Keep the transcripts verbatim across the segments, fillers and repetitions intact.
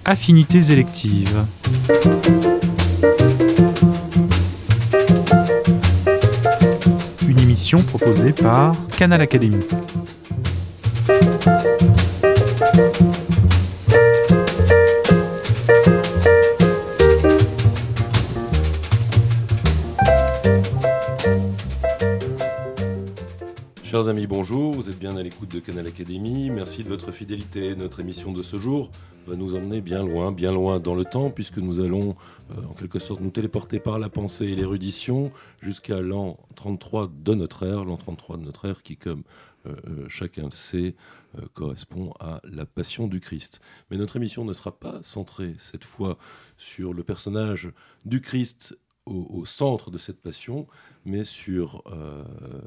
Affinités électives. Une émission proposée par Canal Académie. Chers amis, bonjour, vous êtes bien à l'écoute de Canal Académie, merci de votre fidélité. Notre émission de ce jour va nous emmener bien loin, bien loin dans le temps, puisque nous allons euh, en quelque sorte nous téléporter par la pensée et l'érudition jusqu'à l'an trente-trois de notre ère, l'an trente-trois de notre ère qui, comme euh, chacun le sait, euh, correspond à la passion du Christ. Mais notre émission ne sera pas centrée cette fois sur le personnage du Christ au, au centre de cette passion, mais sur euh,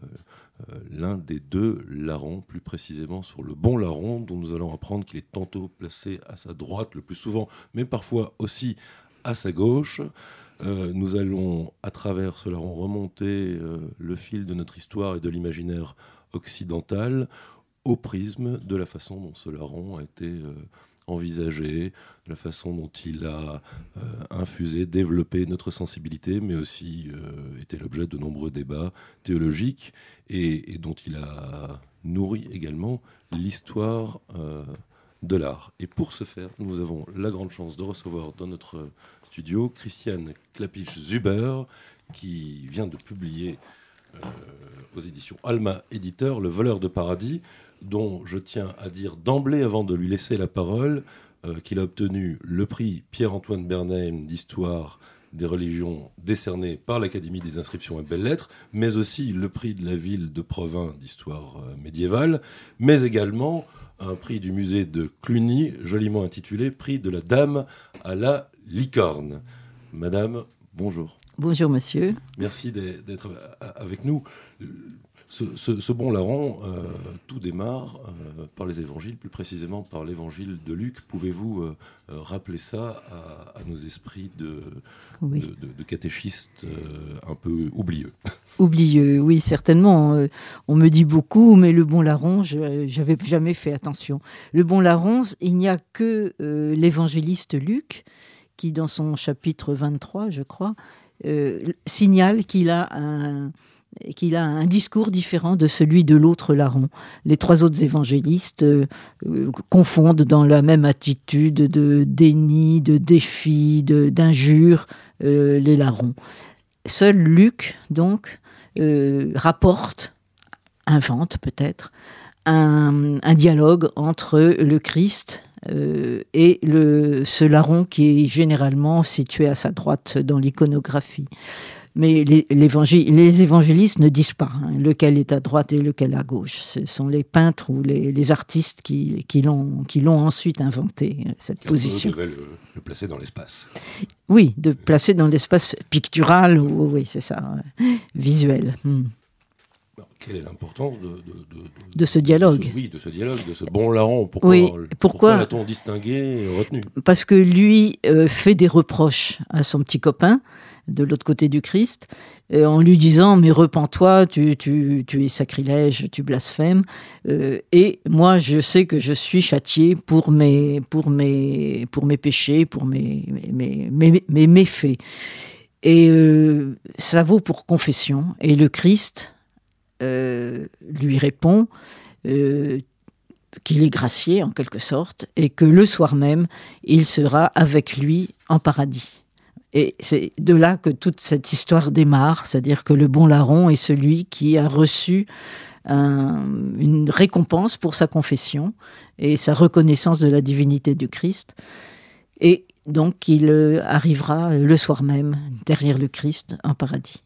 euh, l'un des deux larrons, plus précisément sur le bon larron, dont nous allons apprendre qu'il est tantôt placé à sa droite le plus souvent, mais parfois aussi à sa gauche. Euh, nous allons, à travers ce larron, remonter euh, le fil de notre histoire et de l'imaginaire occidental au prisme de la façon dont ce larron a été euh, envisagé, de la façon dont il a euh, infusé, développé notre sensibilité, mais aussi euh, été l'objet de nombreux débats théologiques et, et dont il a nourri également l'histoire euh, de l'art. Et pour ce faire, nous avons la grande chance de recevoir dans notre studio Christiane Klapisch-Zuber, qui vient de publier euh, aux éditions Alma Éditeur, Le voleur de paradis, dont je tiens à dire d'emblée, avant de lui laisser la parole, euh, qu'il a obtenu le prix Pierre-Antoine Bernheim d'histoire des religions décerné par l'Académie des inscriptions et belles-lettres, mais aussi le prix de la ville de Provins d'histoire euh, médiévale, mais également un prix du musée de Cluny, joliment intitulé « Prix de la Dame à la licorne ». Madame, bonjour. Bonjour monsieur. Merci d'être avec nous. Ce, ce, ce bon larron, euh, tout démarre euh, par les évangiles, plus précisément par l'évangile de Luc. Pouvez-vous euh, rappeler ça à, à nos esprits de, oui. de, de, de catéchistes euh, un peu oublieux? Oublieux, oui, certainement. Euh, on me dit beaucoup, mais le bon larron, je n'avais jamais fait attention. Le bon larron, il n'y a que euh, l'évangéliste Luc, qui dans son chapitre vingt-trois, je crois, euh, signale qu'il a un... qu'il a un discours différent de celui de l'autre larron. Les trois autres évangélistes euh, euh, confondent dans la même attitude de déni, de défi, de, d'injure euh, les larrons. Seul Luc, donc, euh, rapporte, invente peut-être, un, un dialogue entre le Christ euh, et le, ce larron qui est généralement situé à sa droite dans l'iconographie. Mais les, les évangélistes ne disent pas hein, lequel est à droite et lequel à gauche. Ce sont les peintres ou les, les artistes qui, qui, l'ont, qui l'ont ensuite inventé, cette Car position. Vous devez le, le placer dans l'espace. Oui, de placer dans l'espace pictural, ou, oui, c'est ça, visuel. Hmm. Alors, quelle est l'importance de, de, de, de, de ce dialogue de ce, Oui, de ce dialogue, de ce bon larron. Pourquoi, oui, pourquoi, pourquoi l'a-t-on distingué et retenu? Parce que lui euh, fait des reproches à son petit copain, de l'autre côté du Christ, euh, en lui disant « mais repens-toi, tu, tu, tu es sacrilège, tu blasphèmes, euh, et moi je sais que je suis châtié pour mes, pour mes, pour mes péchés, pour mes, mes, mes, mes méfaits. » Et euh, ça vaut pour confession, et le Christ euh, lui répond euh, qu'il est gracié en quelque sorte, et que le soir même, il sera avec lui en paradis. Et c'est de là que toute cette histoire démarre, c'est-à-dire que le bon larron est celui qui a reçu un, une récompense pour sa confession et sa reconnaissance de la divinité du Christ. Et donc, il arrivera le soir même, derrière le Christ, en paradis.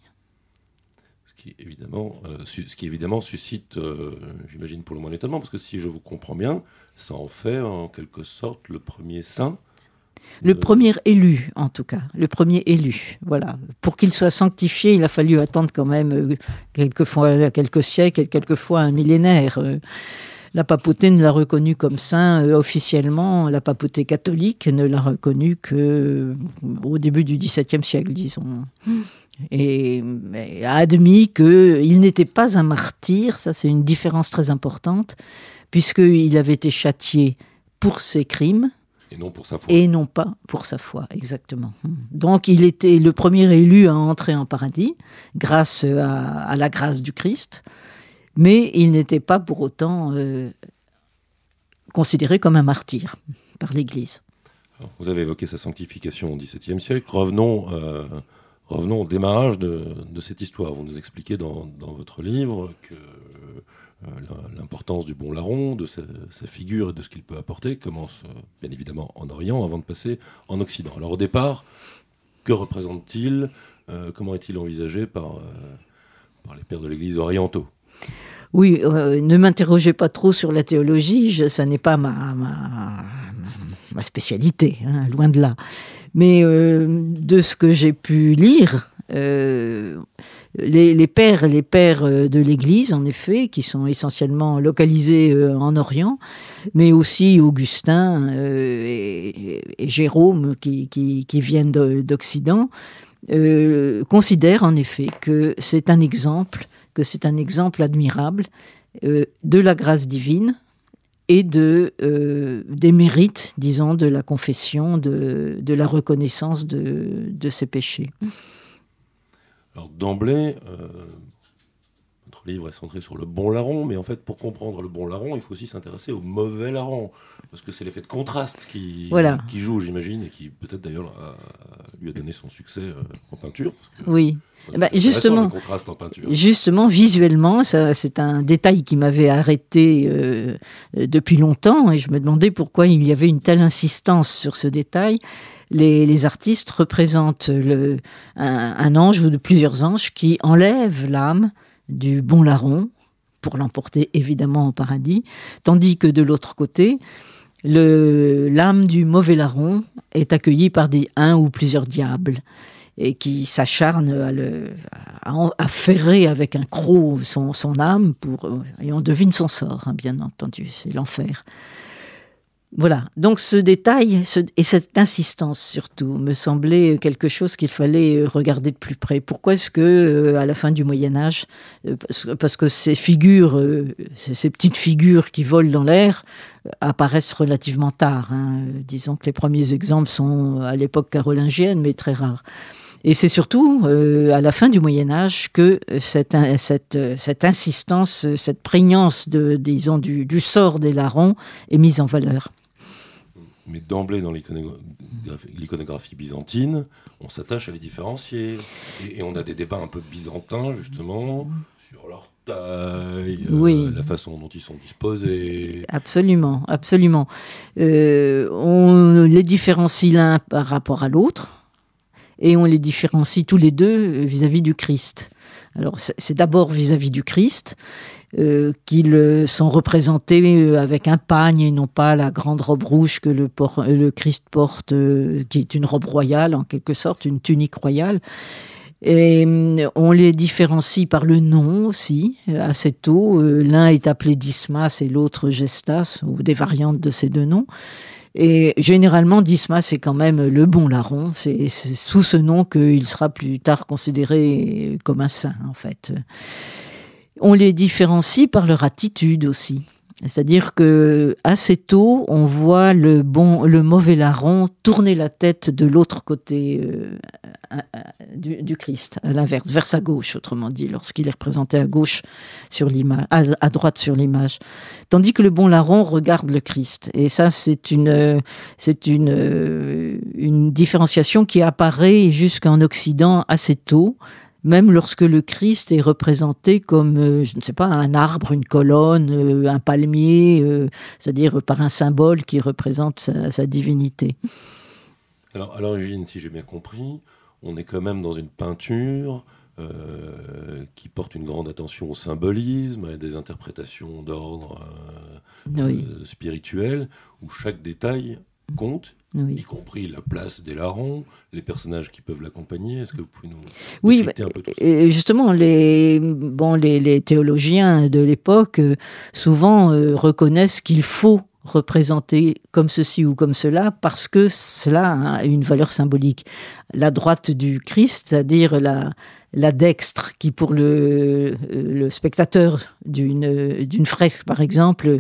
Ce qui évidemment, euh, su- ce qui évidemment suscite, euh, j'imagine pour le moins l'étonnement, parce que si je vous comprends bien, ça en fait en quelque sorte le premier saint. Le euh... premier élu, en tout cas, le premier élu, voilà. Pour qu'il soit sanctifié, il a fallu attendre quand même euh, quelquefois quelques siècles et quelquefois un millénaire. Euh, la papauté ne l'a reconnu comme saint euh, officiellement, la papauté catholique ne l'a reconnu que euh, au début du dix-septième siècle, disons. Et, et a admis qu'il n'était pas un martyr, ça c'est une différence très importante, puisqu'il avait été châtié pour ses crimes, Et non pour sa foi. Et non pas pour sa foi, exactement. Donc il était le premier élu à entrer en paradis, grâce à, à la grâce du Christ, mais il n'était pas pour autant euh, considéré comme un martyr par l'Église. Alors, vous avez évoqué sa sanctification au XVIIe siècle. Revenons, euh, revenons au démarrage de, de cette histoire. Vous nous expliquez dans, dans votre livre que euh, l'importance du bon larron, de sa, sa figure et de ce qu'il peut apporter, commence euh, bien évidemment en Orient avant de passer en Occident. Alors au départ, que représente-t-il euh, Comment est-il envisagé par, euh, par les pères de l'Église orientaux ? Oui, euh, ne m'interrogez pas trop sur la théologie, je, ça n'est pas ma, ma, ma spécialité, hein, loin de là. Mais euh, de ce que j'ai pu lire, euh, les, les pères, les pères de l'Église, en effet, qui sont essentiellement localisés euh, en Orient, mais aussi Augustin euh, et, et Jérôme qui, qui, qui viennent de, d'Occident, euh, considèrent en effet que c'est un exemple que c'est un exemple admirable euh, de la grâce divine et de, euh, des mérites, disons, de la confession, de, de la reconnaissance de, de ses péchés. Alors d'emblée, euh, notre livre est centré sur le bon larron, mais en fait, pour comprendre le bon larron, il faut aussi s'intéresser au mauvais larron, parce que c'est l'effet de contraste qui, voilà. qui joue, j'imagine, et qui peut-être d'ailleurs a, lui a donné son succès euh, en peinture. Parce que, oui. Bah, justement, justement, visuellement, ça, c'est un détail qui m'avait arrêté euh, depuis longtemps, et je me demandais pourquoi il y avait une telle insistance sur ce détail. Les, les artistes représentent le, un, un ange ou de plusieurs anges qui enlèvent l'âme du bon larron pour l'emporter évidemment au paradis, tandis que de l'autre côté, le, l'âme du mauvais larron est accueillie par des, un ou plusieurs diables, et qui s'acharne à, le, à, à ferrer avec un croc son, son âme, pour, et on devine son sort, hein, bien entendu, c'est l'enfer. Voilà, donc ce détail ce, et cette insistance surtout me semblait quelque chose qu'il fallait regarder de plus près. Pourquoi est-ce que euh, à la fin du Moyen-Âge, euh, parce, parce que ces figures, euh, ces petites figures qui volent dans l'air euh, apparaissent relativement tard, hein. Disons que les premiers exemples sont à l'époque carolingienne, mais très rares. Et c'est surtout euh, à la fin du Moyen-Âge que cette, cette, cette insistance, cette prégnance de, disons, du, du sort des larrons est mise en valeur. Mais d'emblée, dans l'iconographie, l'iconographie byzantine, on s'attache à les différencier. Et, et on a des débats un peu byzantins, justement, sur leur taille, oui. euh, la façon dont ils sont disposés. Absolument, absolument. Euh, on les différencie l'un par rapport à l'autre. Et on les différencie tous les deux vis-à-vis du Christ. Alors c'est, c'est d'abord vis-à-vis du Christ euh, qu'ils sont représentés avec un pagne et non pas la grande robe rouge que le, por- le Christ porte, euh, qui est une robe royale en quelque sorte, une tunique royale. Et on les différencie par le nom aussi, assez tôt. Euh, l'un est appelé Dismas et l'autre Gestas, ou des variantes de ces deux noms. Et généralement, Dismas, c'est quand même le bon larron. C'est, c'est sous ce nom qu'il sera plus tard considéré comme un saint, en fait. On les différencie par leur attitude aussi. C'est-à-dire que assez tôt, on voit le bon, le mauvais larron tourner la tête de l'autre côté euh, à, à, du, du Christ, à l'inverse, vers sa gauche, autrement dit, lorsqu'il est représenté à gauche sur l'image, à, à droite sur l'image. Tandis que le bon larron regarde le Christ. Et ça, c'est une, c'est une, une différenciation qui apparaît jusqu'en Occident assez tôt. Même lorsque le Christ est représenté comme, euh, je ne sais pas, un arbre, une colonne, euh, un palmier, euh, c'est-à-dire par un symbole qui représente sa, sa divinité. Alors, à l'origine, si j'ai bien compris, on est quand même dans une peinture euh, qui porte une grande attention au symbolisme, à des interprétations d'ordre euh, oui. euh, spirituel, où chaque détail compte. Oui. Y compris la place des larrons, les personnages qui peuvent l'accompagner. Est-ce que vous pouvez nous oui, expliquer un peu tout ça ? Et justement, les, bon, les, les théologiens de l'époque, euh, souvent, euh, reconnaissent qu'il faut représenter comme ceci ou comme cela, parce que cela a une valeur symbolique. La droite du Christ, c'est-à-dire la, la dextre, qui pour le, le spectateur d'une, d'une fresque, par exemple,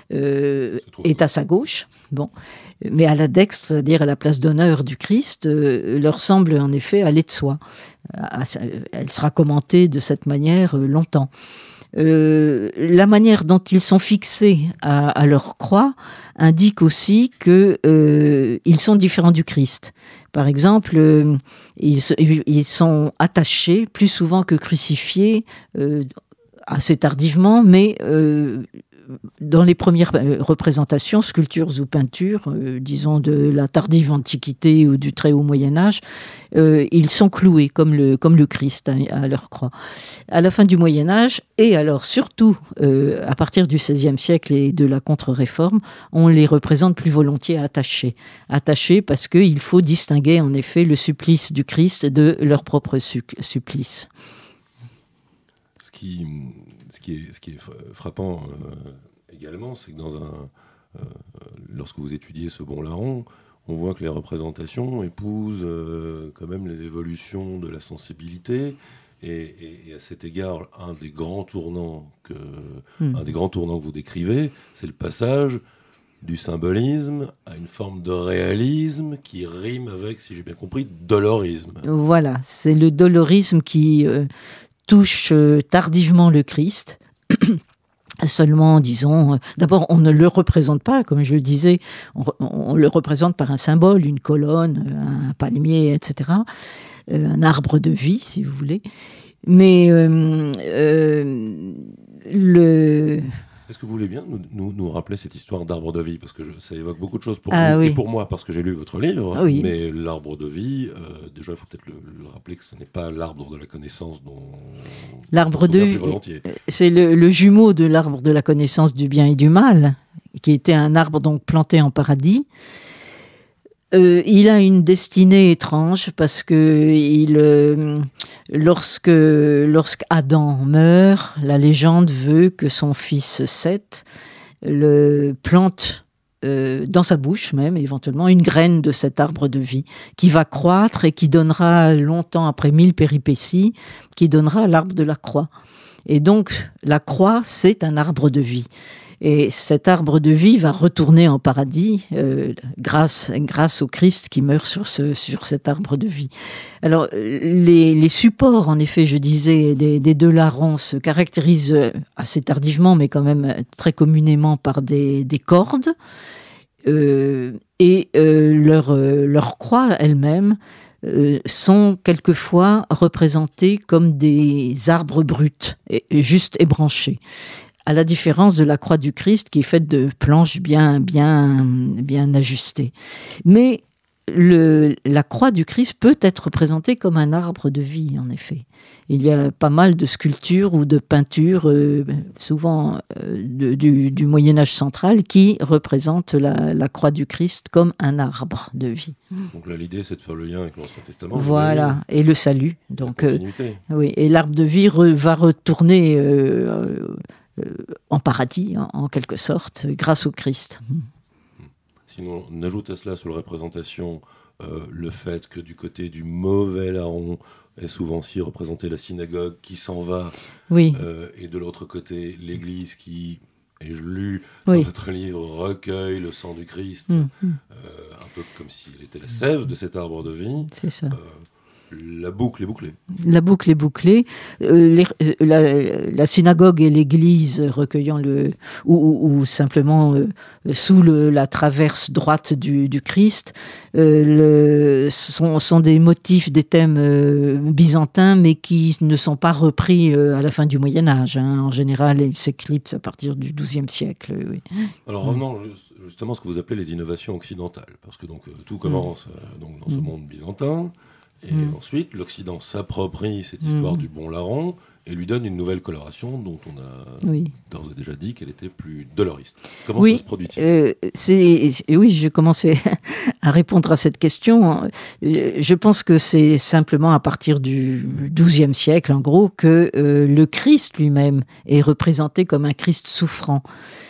euh, est à sa gauche. Bon. Mais à la dextre, c'est-à-dire à la place d'honneur du Christ, euh, leur semble en effet aller de soi. Elle sera commentée de cette manière euh, longtemps. Euh, la manière dont ils sont fixés à, à leur croix indique aussi qu'ils euh, sont différents du Christ. Par exemple, euh, ils, ils sont attachés plus souvent que crucifiés, euh, assez tardivement, mais euh, dans les premières représentations, sculptures ou peintures, euh, disons de la tardive Antiquité ou du très haut Moyen-Âge, euh, ils sont cloués comme le, comme le Christ à, à leur croix. À la fin du Moyen-Âge, et alors surtout euh, à partir du seizième siècle et de la Contre-Réforme, on les représente plus volontiers attachés. Attachés parce qu'il faut distinguer en effet le supplice du Christ de leur propre su- supplice. Ce qui, ce qui, est, ce qui est frappant euh, également, c'est que dans un, euh, lorsque vous étudiez ce bon larron, on voit que les représentations épousent euh, quand même les évolutions de la sensibilité. Et, et, et à cet égard, un des grands tournants que, mmh. un des grands tournants que vous décrivez, c'est le passage du symbolisme à une forme de réalisme qui rime avec, si j'ai bien compris, dolorisme. Voilà, c'est le dolorisme qui euh, touche euh, tardivement le Christ. Seulement, disons, euh, d'abord, on ne le représente pas, comme je le disais, on, on le représente par un symbole, une colonne, un palmier, et cetera, euh, un arbre de vie, si vous voulez. Mais euh, euh, le... Est-ce que vous voulez bien nous, nous, nous rappeler cette histoire d'arbre de vie ? Parce que je, ça évoque beaucoup de choses pour ah, vous oui. et pour moi, parce que j'ai lu votre livre. Ah, oui. Mais l'arbre de vie, euh, déjà, il faut peut-être le, le rappeler que ce n'est pas l'arbre de la connaissance dont l'arbre on de vie, c'est le, le jumeau de l'arbre de la connaissance du bien et du mal, qui était un arbre donc planté en paradis. Euh, il a une destinée étrange parce que il, euh, lorsque, lorsque Adam meurt, la légende veut que son fils Seth le plante euh, dans sa bouche même, éventuellement, une graine de cet arbre de vie qui va croître et qui donnera longtemps après mille péripéties, qui donnera l'arbre de la croix. Et donc, la croix, c'est un arbre de vie. Et cet arbre de vie va retourner en paradis euh, grâce, grâce au Christ qui meurt sur, ce, sur cet arbre de vie. Alors, les, les supports, en effet, je disais, des, des deux larrons se caractérisent assez tardivement, mais quand même très communément par des, des cordes. Euh, et euh, leur, euh, leur croix elle-même euh, sont quelquefois représentées comme des arbres bruts, et, et juste ébranchés. À la différence de la croix du Christ qui est faite de planches bien, bien, bien ajustées. Mais le, la croix du Christ peut être représentée comme un arbre de vie, en effet. Il y a pas mal de sculptures ou de peintures, euh, souvent euh, de, du, du Moyen-Âge central, qui représentent la, la croix du Christ comme un arbre de vie. Donc là, l'idée, c'est de faire le lien avec l'Ancien Testament. Voilà, et le salut. Donc, la euh, oui, et l'arbre de vie re, va retourner... Euh, Euh, en paradis, en, en quelque sorte, grâce au Christ. Sinon, on ajoute à cela, sur la représentation, euh, le fait que du côté du mauvais larron est souvent aussi représenté la synagogue qui s'en va, oui. euh, et de l'autre côté, l'Église qui, et je lu oui. dans votre livre, recueille le sang du Christ, mmh. euh, un peu comme s'il était la sève de cet arbre de vie. C'est ça. Euh, La boucle est bouclée. La boucle est bouclée. Euh, les, euh, la, la synagogue et l'église recueillant le... Ou, ou, ou simplement euh, sous le, la traverse droite du, du Christ, euh, le, sont, sont des motifs, des thèmes euh, byzantins, mais qui ne sont pas repris euh, à la fin du Moyen-Âge. Hein. En général, ils s'éclipsent à partir du douzième siècle. Oui. Alors revenons justement à ce que vous appelez les innovations occidentales, parce que donc, tout commence euh, donc, dans mmh. ce monde byzantin. Et mmh. ensuite, l'Occident s'approprie cette histoire mmh. du bon larron et lui donne une nouvelle coloration dont on a oui. d'ores et déjà dit qu'elle était plus doloriste. Comment oui, ça se produit-il euh, c'est, Oui, je commençais à répondre à cette question. Je pense que c'est simplement à partir du douzième siècle, en gros, que euh, le Christ lui-même est représenté comme un Christ souffrant.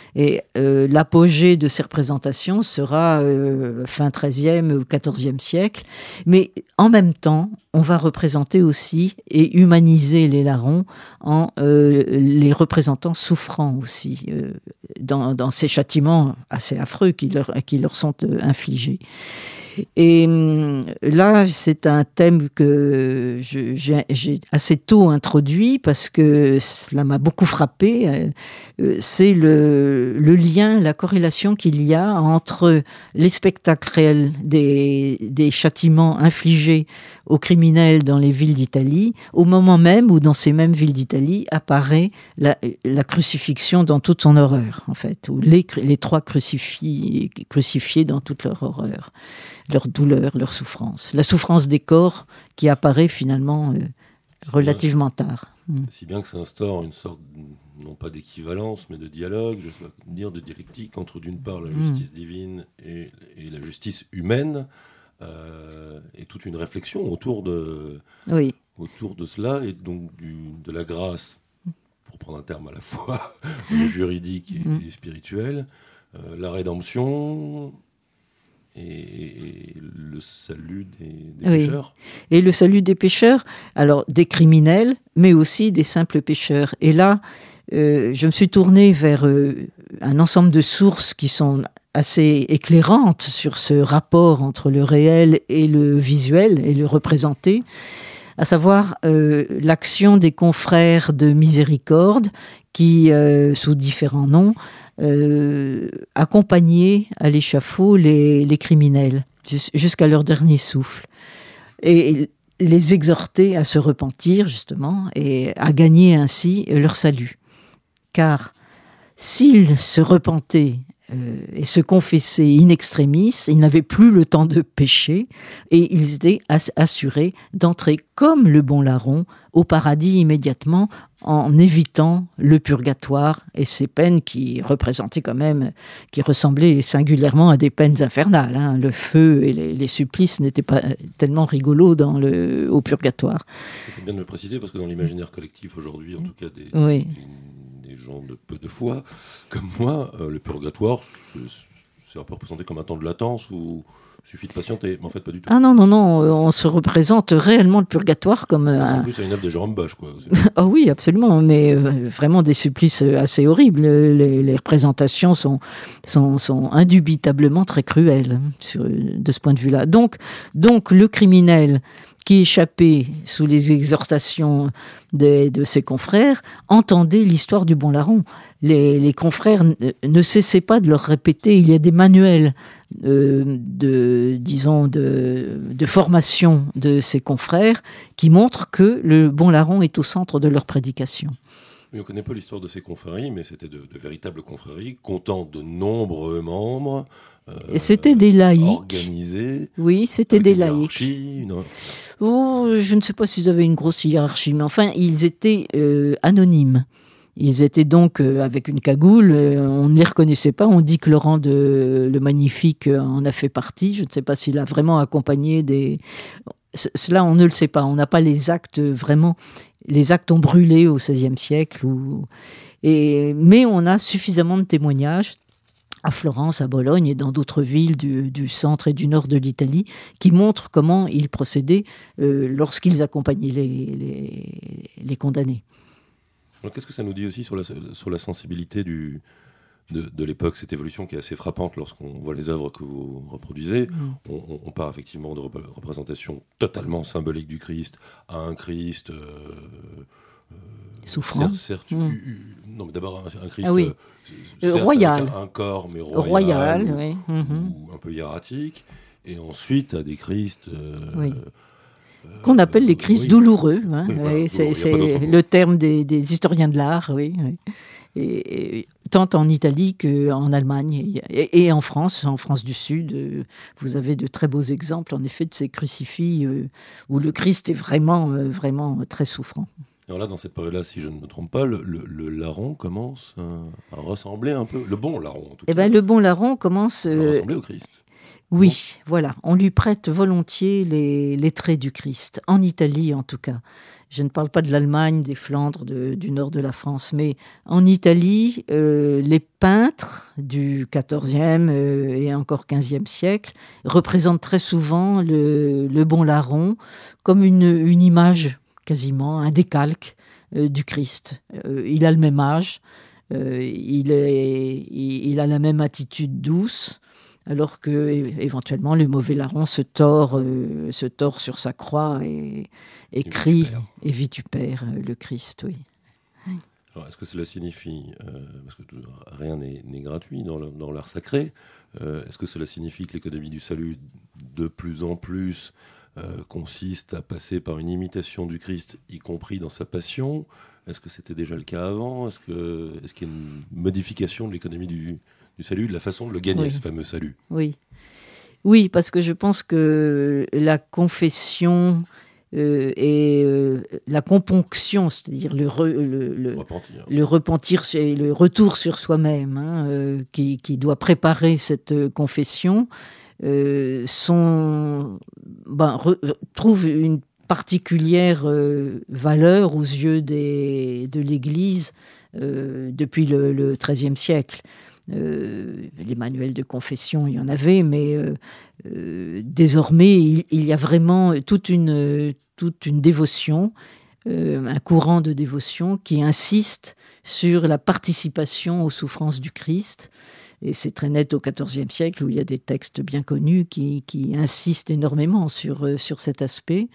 Et euh, l'apogée de ces représentations sera euh, fin treizième ou quatorzième siècle. Mais en même temps, on va représenter aussi et humaniser les larrons en euh, les représentants souffrant aussi euh, dans, dans ces châtiments assez affreux qui leur, qui leur sont euh, infligés. Et là, c'est un thème que je, j'ai, j'ai assez tôt introduit parce que cela m'a beaucoup frappé. C'est le, le lien, la corrélation qu'il y a entre les spectacles réels des, des châtiments infligés aux criminels dans les villes d'Italie, au moment même où dans ces mêmes villes d'Italie apparaît la, la crucifixion dans toute son horreur, en fait, ou les, les trois crucifiés, crucifiés dans toute leur horreur, leur douleur, leur souffrance. La souffrance des corps qui apparaît finalement euh, relativement tard. Si bien que ça instaure une sorte, non pas d'équivalence, mais de dialogue, je sais pas dire, de dialectique entre d'une part la justice mmh. divine et, et la justice humaine, euh, et toute une réflexion autour de, oui. autour de cela, et donc du, de la grâce, pour prendre un terme à la fois juridique et, mmh. et spirituel, euh, la rédemption... Et le salut des, des oui. pécheurs. Et le salut des pécheurs, alors des criminels, mais aussi des simples pécheurs. Et là, euh, je me suis tournée vers euh, un ensemble de sources qui sont assez éclairantes sur ce rapport entre le réel et le visuel, et le représenté, à savoir euh, l'action des confrères de miséricorde qui, euh, sous différents noms, Euh, accompagner à l'échafaud les, les criminels jus- jusqu'à leur dernier souffle et les exhorter à se repentir justement et à gagner ainsi leur salut. Car s'ils se repentaient euh, et se confessaient in extremis, ils n'avaient plus le temps de pécher et ils étaient ass- assurés d'entrer comme le bon larron au paradis immédiatement, en évitant le purgatoire et ces peines qui représentaient quand même, qui ressemblaient singulièrement à des peines infernales. Hein. Le feu et les, les supplices n'étaient pas tellement rigolos dans le, au purgatoire. Il faut bien de le préciser parce que dans l'imaginaire collectif aujourd'hui, en tout cas des, oui. des, des gens de peu de foi, comme moi, euh, le purgatoire, c'est, c'est un peu représenté comme un temps de latence où il suffit de patienter, mais en fait pas du tout. Ah non, non, non, on se représente réellement le purgatoire comme... Ça ressemble un... plus à une œuvre de Jérôme Bosch, quoi. Ah oui, absolument, mais vraiment des supplices assez horribles. Les, les représentations sont, sont, sont indubitablement très cruelles sur, de ce point de vue-là. Donc, donc le criminel qui échappait sous les exhortations de, de ses confrères entendait l'histoire du bon larron. Les, les confrères ne, ne cessaient pas de leur répéter. Il y a des manuels euh, de, disons, de, de formation de ces confrères qui montrent que le bon larron est au centre de leur prédication. Oui, on ne connaît pas l'histoire de ces confréries, mais c'était de, de véritables confréries comptant de nombreux membres. Euh, c'était des laïcs. Organisés. Oui, c'était des laïcs. Une... Oh, je ne sais pas s'ils avaient une grosse hiérarchie, mais enfin, ils étaient euh, anonymes. Ils étaient donc euh, avec une cagoule, euh, on ne les reconnaissait pas. On dit que Laurent de, le Magnifique en a fait partie. Je ne sais pas s'il a vraiment accompagné des... C- cela, on ne le sait pas. On n'a pas les actes vraiment... Les actes ont brûlé au seizième siècle. Ou... Et... Mais on a suffisamment de témoignages à Florence, à Bologne et dans d'autres villes du, du centre et du nord de l'Italie, qui montrent comment ils procédaient euh, lorsqu'ils accompagnaient les, les, les condamnés. Alors, qu'est-ce que ça nous dit aussi sur la, sur la sensibilité du, de, de l'époque, cette évolution qui est assez frappante lorsqu'on voit les œuvres que vous reproduisez. Mmh. On, on part effectivement de rep- représentations totalement symboliques du Christ à un Christ... Euh, euh, souffrant. Certes, certes mmh. u, u, non, mais d'abord un, un Christ ah oui. euh, certes, royal. Avec un, un corps, mais royal, royal ou, oui. mmh. ou un peu hiératique. Et ensuite, à des Christs... Euh, oui. Qu'on appelle les Christ oui. douloureux. Hein, oui, voilà, oui, c'est c'est le terme des, des historiens de l'art, oui. oui. Et, et, tant en Italie qu'en Allemagne et, et en France, en France du Sud, euh, vous avez de très beaux exemples, en effet, de ces crucifix euh, où le Christ est vraiment, euh, vraiment très souffrant. Alors là, dans cette période-là, si je ne me trompe pas, le, le, le larron commence à, à ressembler un peu, le bon larron en tout cas. Eh ben, le bon larron commence... Euh, à ressembler au Christ. Oui, bon. Voilà. On lui prête volontiers les, les traits du Christ, en Italie en tout cas. Je ne parle pas de l'Allemagne, des Flandres, de, du nord de la France, mais en Italie, euh, les peintres du quatorzième euh, et encore quinzième siècle représentent très souvent le, le bon larron comme une, une image, quasiment, un décalque euh, du Christ. Euh, il a le même âge, euh, il, est, il, il a la même attitude douce, alors que éventuellement le mauvais larron se tord, euh, se tord sur sa croix et, et, et crie vitupère. et vitupère le Christ. Oui. Alors, est-ce que cela signifie, euh, parce que rien n'est, n'est gratuit dans, le, dans l'art sacré, euh, est-ce que cela signifie que l'économie du salut, de plus en plus, euh, consiste à passer par une imitation du Christ, y compris dans sa passion ? Est-ce que c'était déjà le cas avant ? Est-ce, que, est-ce qu'il y a une modification de l'économie du, du salut, de la façon de le gagner, oui. ce fameux salut ? Oui. Oui, parce que je pense que la confession euh, et euh, la componction, c'est-à-dire le, re, le, le, repentir. le repentir et le retour sur soi-même, hein, euh, qui, qui doit préparer cette confession, euh, sont, ben, re, trouve une particulière euh, valeur aux yeux des, de l'Église euh, depuis le, le treizième siècle. Euh, les manuels de confession, il y en avait, mais euh, euh, désormais, il, il y a vraiment toute une, toute une dévotion, euh, un courant de dévotion qui insiste sur la participation aux souffrances du Christ. Et c'est très net au quatorzième siècle, où il y a des textes bien connus qui, qui insistent énormément sur, sur cet aspect.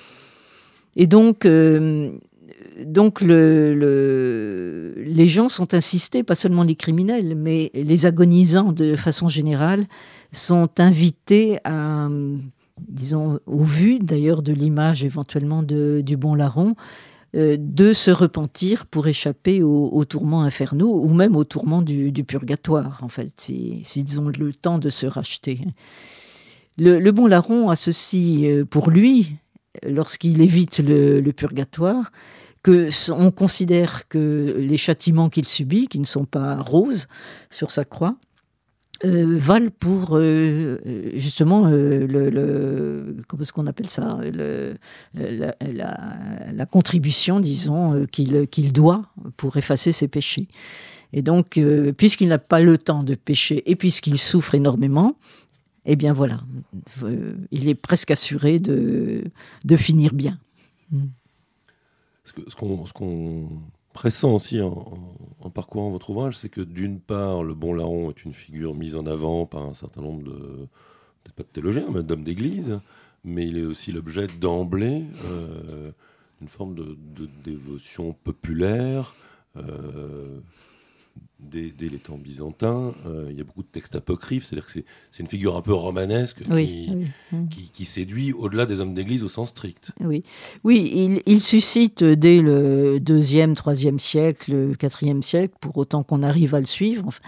Et donc... Euh, Donc le, le, les gens sont insistés, pas seulement les criminels, mais les agonisants de façon générale sont invités à, disons, au vu d'ailleurs de l'image éventuellement de, du bon larron, euh, de se repentir pour échapper aux, aux tourments infernaux ou même aux tourments du, du purgatoire, en fait, si, s'ils ont le temps de se racheter. Le, le bon larron a ceci pour lui, lorsqu'il évite le, le purgatoire, que on considère que les châtiments qu'il subit, qui ne sont pas roses sur sa croix, euh, valent pour euh, justement euh, le, le comment est-ce qu'on appelle ça, le, la, la, la contribution, disons, euh, qu'il, qu'il doit pour effacer ses péchés. Et donc, euh, puisqu'il n'a pas le temps de pécher et puisqu'il souffre énormément, eh bien voilà, euh, il est presque assuré de, de finir bien. Mm. Ce qu'on, ce qu'on pressent aussi en, en, en parcourant votre ouvrage, c'est que d'une part, le bon larron est une figure mise en avant par un certain nombre de, pas de théologiens, mais d'hommes d'église, mais il est aussi l'objet d'emblée euh, d'une forme de, de dévotion populaire. Euh, Dès, dès les temps byzantins, euh, il y a beaucoup de textes apocryphes, c'est-à-dire que c'est, c'est une figure un peu romanesque oui, qui, oui. Qui, qui séduit au-delà des hommes d'église au sens strict. Oui, oui il, il suscite dès le deuxième, troisième siècle, le quatrième siècle, pour autant qu'on arrive à le suivre, enfin,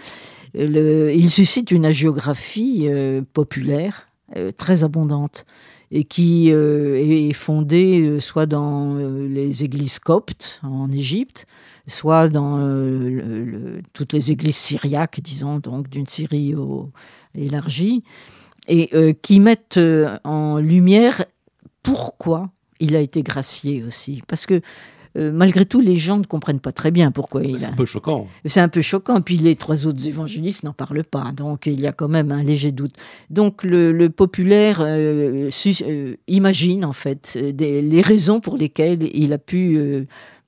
le, il suscite une hagiographie euh, populaire euh, très abondante et qui euh, est fondée euh, soit dans euh, les églises coptes en Égypte, soit dans euh, le, le, toutes les églises syriaques, disons, donc d'une Syrie au, élargie, et euh, qui mettent euh, en lumière pourquoi il a été gracié aussi. Parce que euh, malgré tout, les gens ne comprennent pas très bien pourquoi il a... C'est un peu choquant. C'est un peu choquant. Puis les trois autres évangélistes n'en parlent pas. Donc il y a quand même un léger doute. Donc le, le populaire euh, su, euh, imagine en fait des, les raisons pour lesquelles il a pu... Euh,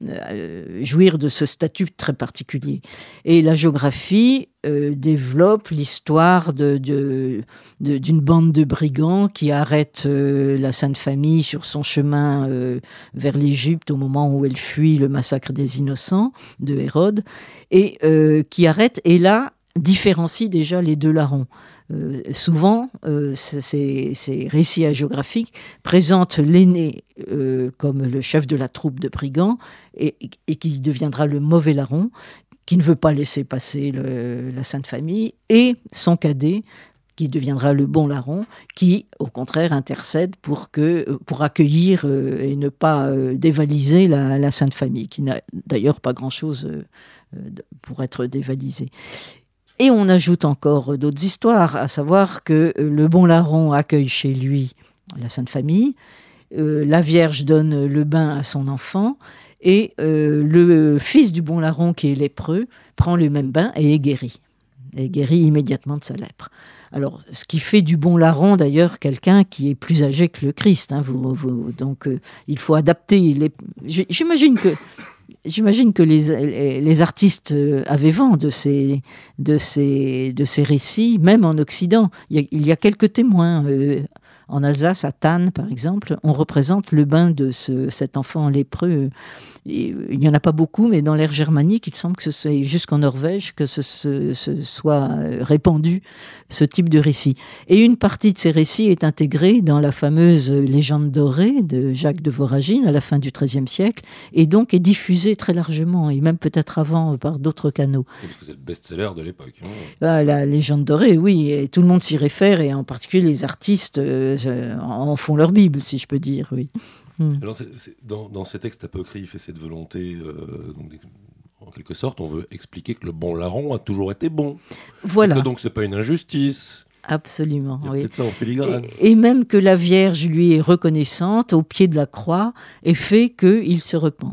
Euh, jouir de ce statut très particulier. Et la géographie euh, développe l'histoire de, de, de, d'une bande de brigands qui arrête euh, la Sainte Famille sur son chemin euh, vers l'Égypte au moment où elle fuit le massacre des innocents de Hérode, et euh, qui arrête, et là, différencie déjà les deux larrons. Euh, souvent, euh, ces, ces récits hagiographiques présentent l'aîné euh, comme le chef de la troupe de brigands et, et qui deviendra le mauvais larron, qui ne veut pas laisser passer le, la Sainte Famille, et son cadet, qui deviendra le bon larron, qui, au contraire, intercède pour, que, pour accueillir euh, et ne pas euh, dévaliser la, la Sainte Famille, qui n'a d'ailleurs pas grand-chose euh, pour être dévalisée. Et on ajoute encore d'autres histoires, à savoir que le bon larron accueille chez lui la Sainte Famille, euh, la Vierge donne le bain à son enfant, et euh, le fils du bon larron, qui est lépreux, prend le même bain et est guéri. Est guéri immédiatement de sa lèpre. Alors, ce qui fait du bon larron, d'ailleurs, quelqu'un qui est plus âgé que le Christ. Hein, vous, vous, donc, euh, il faut adapter. Les... J'imagine que, j'imagine que les, les artistes avaient vent de ces, de, ces, de ces récits, même en Occident. Il y a, il y a quelques témoins. Euh, en Alsace, à Thann, par exemple, on représente le bain de ce, cet enfant lépreux. Et il n'y en a pas beaucoup, mais dans l'ère germanique, il semble que ce soit jusqu'en Norvège que ce, ce, ce soit répandu, ce type de récit. Et une partie de ces récits est intégrée dans la fameuse Légende dorée de Jacques de Voragine à la fin du treizième siècle, et donc est diffusée très largement, et même peut-être avant par d'autres canaux. Parce que c'est le best-seller de l'époque. Hein. Ah, la Légende dorée, oui, et tout le monde s'y réfère, et en particulier les artistes euh, en font leur Bible, si je peux dire, oui. Alors, c'est, c'est, dans, dans ces textes apocryphes et cette volonté, euh, donc, en quelque sorte, on veut expliquer que le bon larron a toujours été bon. Voilà. Et que donc, c'est pas une injustice. Absolument. Il y a oui. peut-être ça en filigrane. Et, et même que la Vierge lui est reconnaissante au pied de la croix et fait qu'il se repent.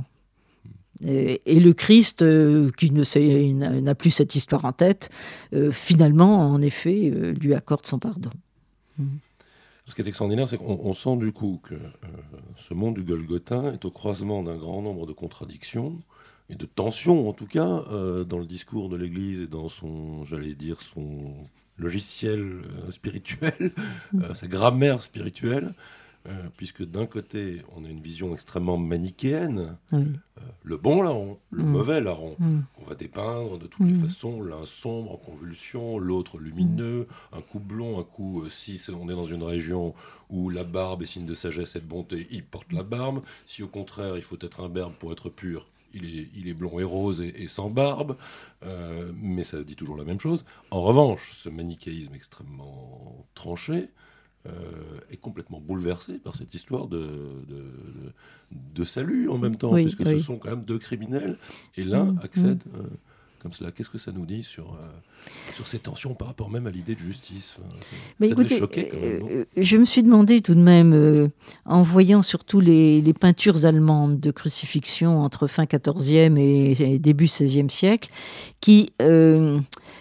Et, et le Christ, euh, qui ne sait, n'a plus cette histoire en tête, euh, finalement, en effet, euh, lui accorde son pardon. Mm. Ce qui est extraordinaire, c'est qu'on on sent du coup que euh, ce monde du Golgotha est au croisement d'un grand nombre de contradictions et de tensions, en tout cas, euh, dans le discours de l'Église et dans son, j'allais dire, son logiciel euh, spirituel, euh, sa grammaire spirituelle, euh, puisque d'un côté, on a une vision extrêmement manichéenne, oui. euh, le bon larron, le mmh. mauvais larron, mmh. qu'on va dépeindre de toutes mmh. les façons, l'un sombre, en convulsion, l'autre lumineux, mmh. un coup blond, un coup, euh, si on est dans une région où la barbe est signe de sagesse et de bonté, il porte la barbe, si au contraire, il faut être un berbe pour être pur, il est, il est blond et rose et, et sans barbe, euh, mais ça dit toujours la même chose. En revanche, ce manichéisme extrêmement tranché, Euh, est complètement bouleversé par cette histoire de, de, de, de salut en même temps, oui, puisque oui. ce sont quand même deux criminels, et l'un mmh, accède mmh. Euh, comme cela. Qu'est-ce que ça nous dit sur, euh, sur ces tensions par rapport même à l'idée de justice? Enfin, ça Mais ça écoutez, choqué quand même, non euh, je me suis demandé tout de même, euh, en voyant surtout les, les peintures allemandes de crucifixion entre fin quatorzième et, et début seizième siècle, qui euh,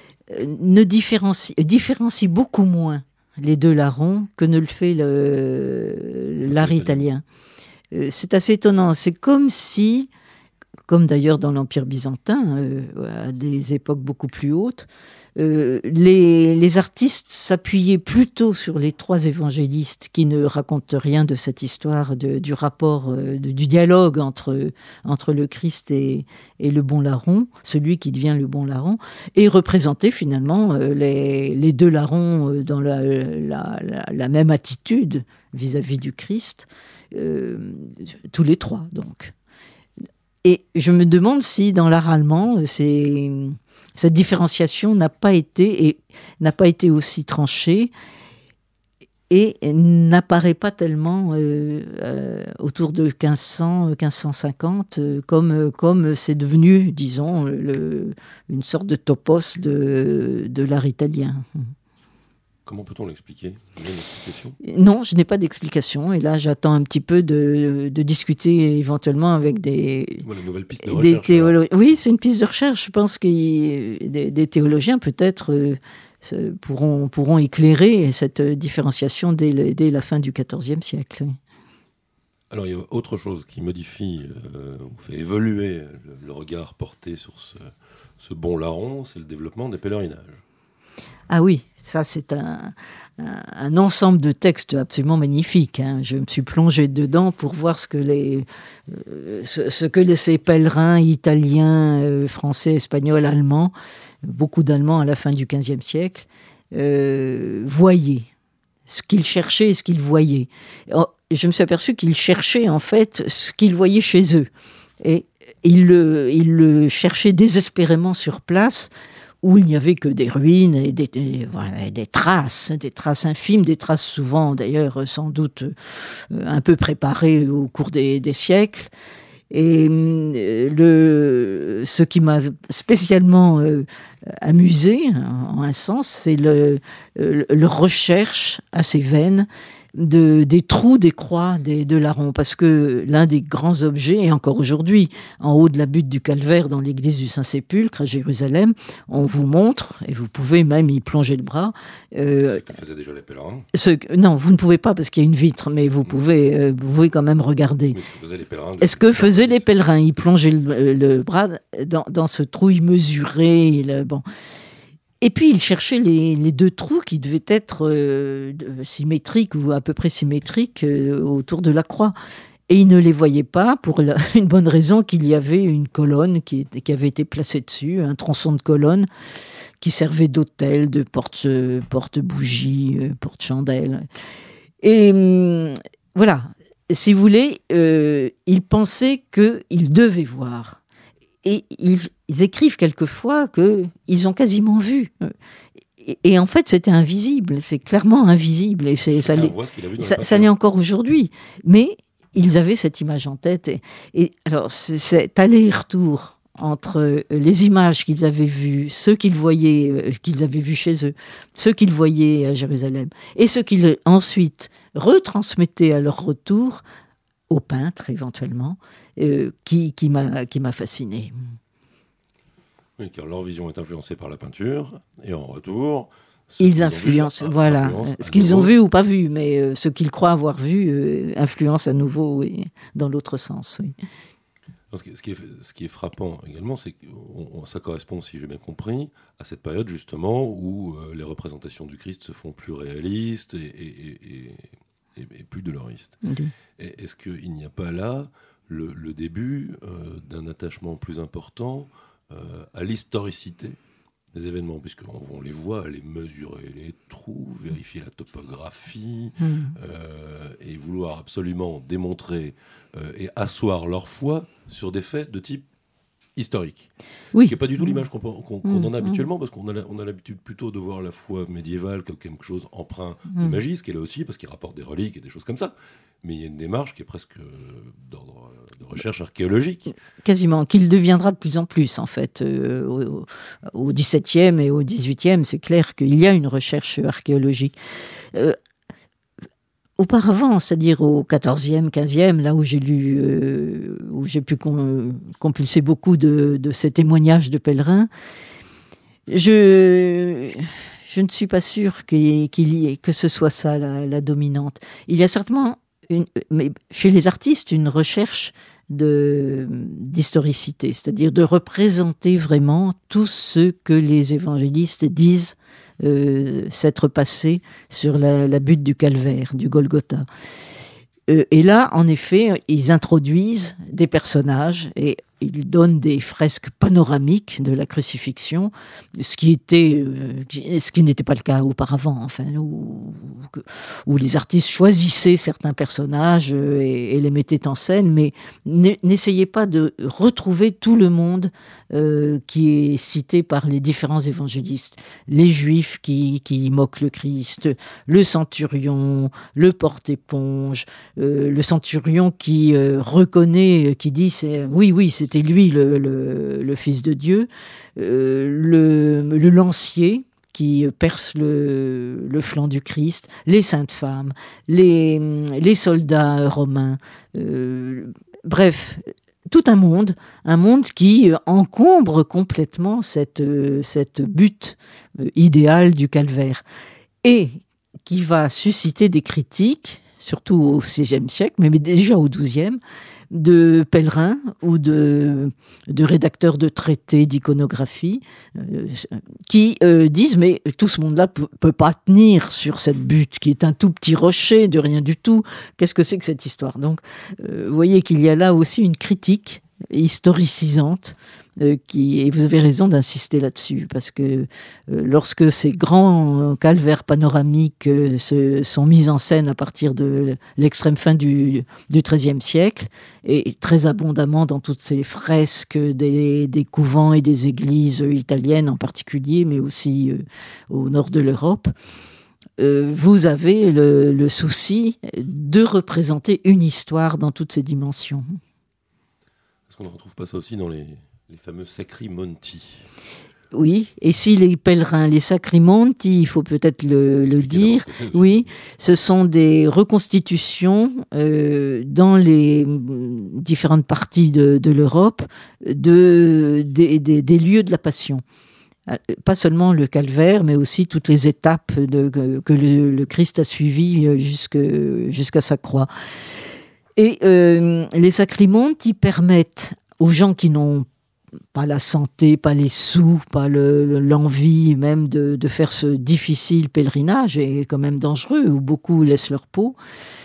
ne différencient, différencient beaucoup moins les deux larrons que ne le fait le, l'art italien. Euh, c'est assez étonnant. C'est comme si, comme d'ailleurs dans l'Empire byzantin, euh, à des époques beaucoup plus hautes, euh, les, les artistes s'appuyaient plutôt sur les trois évangélistes qui ne racontent rien de cette histoire de, du rapport, euh, de, du dialogue entre, entre le Christ et, et le bon larron, celui qui devient le bon larron, et représentaient finalement euh, les, les deux larrons euh, dans la, la, la, la même attitude vis-à-vis du Christ, euh, tous les trois donc. Et je me demande si dans l'art allemand, c'est... cette différenciation n'a pas été et n'a pas été aussi tranchée et n'apparaît pas tellement euh, euh, autour de quinze cents, quinze cent cinquante euh, comme comme c'est devenu, disons, le, une sorte de topos de de l'art italien. Comment peut-on l'expliquer? Vous avez une explication? Non, je n'ai pas d'explication. Et là, j'attends un petit peu de, de discuter éventuellement avec des... Voilà, une nouvelle piste de recherche. Des théolo- oui, c'est une piste de recherche. Je pense que des, des théologiens, peut-être, euh, pourront, pourront éclairer cette différenciation dès, le, dès la fin du quatorzième siècle. Alors, il y a autre chose qui modifie euh, ou fait évoluer le, le regard porté sur ce, ce bon larron, c'est le développement des pèlerinages. Ah oui, ça c'est un, un, un ensemble de textes absolument magnifiques. Hein. Je me suis plongée dedans pour voir ce que, les, euh, ce, ce que les, ces pèlerins italiens, euh, français, espagnols, allemands, beaucoup d'Allemands à la fin du quinzième siècle, euh, voyaient, ce qu'ils cherchaient et ce qu'ils voyaient. Je me suis aperçue qu'ils cherchaient en fait ce qu'ils voyaient chez eux. Et ils le, ils le cherchaient désespérément sur place, où il n'y avait que des ruines et des, des, voilà, des traces, des traces infimes, des traces souvent d'ailleurs sans doute euh, un peu préparées au cours des, des siècles. Et euh, le, ce qui m'a spécialement euh, amusé, en un sens, c'est le, le, le recherche assez vaine de, des trous des croix des, de Laron, parce que l'un des grands objets, et encore aujourd'hui, en haut de la butte du Calvaire dans l'église du Saint-Sépulcre à Jérusalem, on vous montre, et vous pouvez même y plonger le bras. Euh, ce que faisaient déjà les pèlerins. Ce, non, vous ne pouvez pas parce qu'il y a une vitre, mais vous pouvez, euh, vous pouvez quand même regarder. Mais ce que faisaient les pèlerins. Est-ce que faisaient les pèlerins? Ils plongeaient le, le bras dans, dans ce trou, ils mesuraient. Le, bon. Et puis, il cherchait les, les deux trous qui devaient être euh, symétriques ou à peu près symétriques euh, autour de la croix. Et il ne les voyait pas pour la, une bonne raison qu'il y avait une colonne qui, qui avait été placée dessus, un tronçon de colonne qui servait d'autel, de porte, porte-bougie, euh, porte-chandelle. Et euh, voilà, si vous voulez, euh, il pensait qu'il devait voir. Et ils, ils écrivent quelquefois qu'ils ont quasiment vu. Et, et en fait, c'était invisible. C'est clairement invisible. Et c'est, ça, l'est, ça, ça l'est encore aujourd'hui. Mais ils avaient cette image en tête. Et, et alors, c'est, cet aller-retour entre les images qu'ils avaient vues, ceux qu'ils voyaient, qu'ils avaient vus chez eux, ceux qu'ils voyaient à Jérusalem, et ceux qu'ils ensuite retransmettaient à leur retour aux peintres éventuellement, euh, qui, qui, m'a, qui m'a fasciné. Oui, car leur vision est influencée par la peinture, et en retour... Ils influencent, vu, voilà, influence ce qu'ils nouveau. ont vu ou pas vu, mais euh, ce qu'ils croient avoir vu euh, influence à nouveau oui, dans l'autre sens. Oui. Ce qui, est, ce, qui est, ce qui est frappant également, c'est que on, ça correspond, si j'ai bien compris, à cette période justement où euh, les représentations du Christ se font plus réalistes et, et, et, et, et plus doloristes. Oui. Et est-ce qu'il n'y a pas là le, le début euh, d'un attachement plus important euh, à l'historicité des événements, puisqu'on on les voit, les mesurer les trous, vérifier la topographie, mmh. euh, et vouloir absolument démontrer euh, et asseoir leur foi sur des faits de type historique. Oui. Ce qui n'est pas du tout l'image qu'on, qu'on, qu'on mmh. en a habituellement, parce qu'on a, la, on a l'habitude plutôt de voir la foi médiévale comme quelque chose empreint mmh. de magie, ce qui est là aussi, parce qu'il rapporte des reliques et des choses comme ça. Mais il y a une démarche qui est presque d'ordre de recherche archéologique. Quasiment, qu'il deviendra de plus en plus, en fait. Euh, au, au dix-septième et au dix-huitième, c'est clair qu'il y a une recherche archéologique. Euh, auparavant, c'est-à-dire au quatorzième, quinzième, là où j'ai lu, euh, où j'ai pu com- compulser beaucoup de, de ces témoignages de pèlerins, je... je ne suis pas sûre qu'il, qu'il y ait, que ce soit ça, la, la dominante. Il y a certainement... Une, mais chez les artistes, une recherche de, d'historicité, c'est-à-dire de représenter vraiment tout ce que les évangélistes disent euh, s'être passé sur la, la butte du Calvaire, du Golgotha. Euh, et là, en effet, ils introduisent des personnages et ils donnent des fresques panoramiques de la crucifixion, ce qui était, euh, ce qui n'était pas le cas auparavant, enfin, où, où les artistes choisissaient certains personnages et, et les mettaient en scène, mais n'essayez pas de retrouver tout le monde euh, qui est cité par les différents évangélistes. Les Juifs qui, qui moquent le Christ, le centurion, le porte-éponge, euh, le centurion qui euh, reconnaît, qui dit c'est, oui, oui, c'était lui le, le, le Fils de Dieu, euh, le, le lancier qui perce le, le flanc du Christ, les saintes femmes, les, les soldats romains, euh, bref, tout un monde, un monde qui encombre complètement cette, cette butte idéale du calvaire et qui va susciter des critiques, surtout au seizième siècle, mais déjà au douzième, de pèlerins ou de, de rédacteurs de traités d'iconographie euh, qui euh, disent mais tout ce monde-là ne peut pas tenir sur cette butte qui est un tout petit rocher de rien du tout. Qu'est-ce que c'est que cette histoire? Donc, euh, vous voyez qu'il y a là aussi une critique historicisante euh, qui, et vous avez raison d'insister là-dessus parce que euh, lorsque ces grands calvaires panoramiques euh, se, sont mis en scène à partir de l'extrême fin du, du treizième siècle et, et très abondamment dans toutes ces fresques des, des couvents et des églises italiennes en particulier, mais aussi euh, au nord de l'Europe, euh, vous avez le, le souci de représenter une histoire dans toutes ses dimensions. Est-ce qu'on ne retrouve pas ça aussi dans les, les fameux Sacri Monti? Oui, et si les pèlerins, les sacramonti, il faut peut-être le, le dire, oui, ce sont des reconstitutions euh, dans les différentes parties de, de l'Europe de, de, de, des lieux de la Passion. Pas seulement le calvaire, mais aussi toutes les étapes de, que, que le, le Christ a suivies jusque, jusqu'à sa croix. Et euh, les sacramonti permettent aux gens qui n'ont pas la santé, pas les sous, pas le, l'envie même de, de faire ce difficile pèlerinage, et quand même dangereux, où beaucoup laissent leur peau.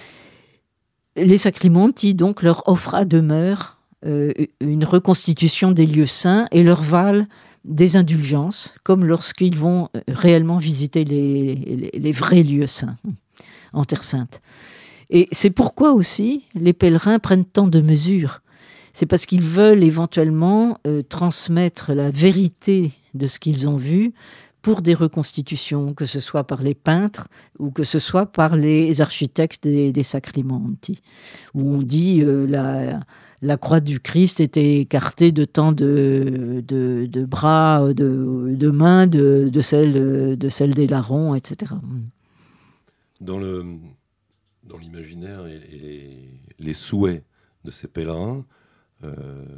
Les sacramonti, donc, leur offrent à demeure euh, une reconstitution des lieux saints et leur valent des indulgences, comme lorsqu'ils vont réellement visiter les, les, les vrais lieux saints en Terre Sainte. Et c'est pourquoi aussi les pèlerins prennent tant de mesures. C'est parce qu'ils veulent éventuellement euh, transmettre la vérité de ce qu'ils ont vu pour des reconstitutions, que ce soit par les peintres ou que ce soit par les architectes des, des sacramonti, où on dit euh, la, la croix du Christ était écartée de tant de, de, de bras, de, de mains, de, de, celle, de celle des larrons, et cetera. Dans, le, dans l'imaginaire et, et les, les souhaits de ces pèlerins, Euh,